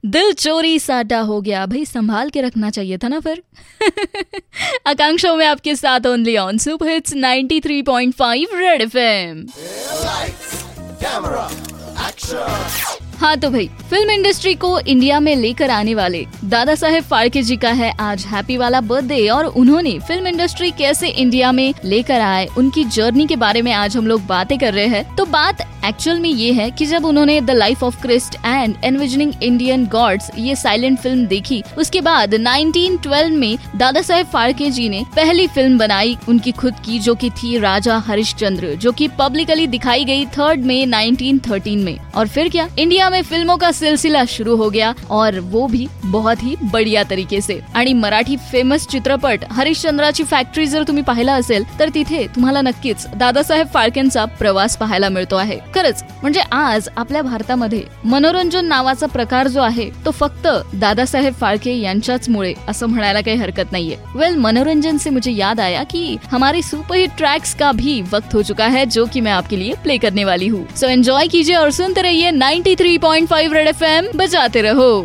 दिल चोरी साटा हो गया भाई, संभाल के रखना चाहिए था ना फिर। आकांक्षा में आपके साथ only on super hits 93.5 red FM. हाँ तो भाई, फिल्म इंडस्ट्री को इंडिया में लेकर आने वाले दादा साहेब फाल्के जी का है आज हैप्पी वाला बर्थडे, और उन्होंने फिल्म इंडस्ट्री कैसे इंडिया में लेकर आए, उनकी जर्नी के बारे में आज हम लोग बातें कर रहे हैं। तो बात एक्चुअल में ये है कि जब उन्होंने the life of Christ and envisioning Indian gods ये साइलेंट फिल्म देखी, उसके बाद 1912 में दादा साहेब फाल्के जी ने पहली फिल्म बनाई उनकी खुद की, जो कि थी राजा हरिश्चंद्र, जो कि पब्लिकली दिखाई गई 3 मई 1913 में। और फिर क्या, इंडिया में फिल्मों का सिलसिला शुरू हो गया, और वो भी बहुत ही बढ़िया तरीके से। आणि मराठी फेमस चित्रपट हरिश्चंद्राची फॅक्टरी जर तुम्ही पाहिला असेल तर तिथे तुम्हाला नक्कीच दादासाहेब फाळकेंचा प्रवास पाहायला मिळतो आहे। खरंच म्हणजे आज आपल्या भारतामध्ये मनोरंजन नावाचा प्रकार जो आहे तो फक्त दादासाहेब फाळके यांच्याचमुळे असं म्हणायला काही हरकत नाहीये। वेल, मनोरंजन से मुझे याद आया कि हमारे सुपरहिट ट्रैक्स का भी वक्त हो चुका है, जो कि मैं आपके लिए प्ले करने वाली हूँ। सो एंजॉय कीजिए और सुनते रहिए 93.5 रेड एफएम, बजाते रहो।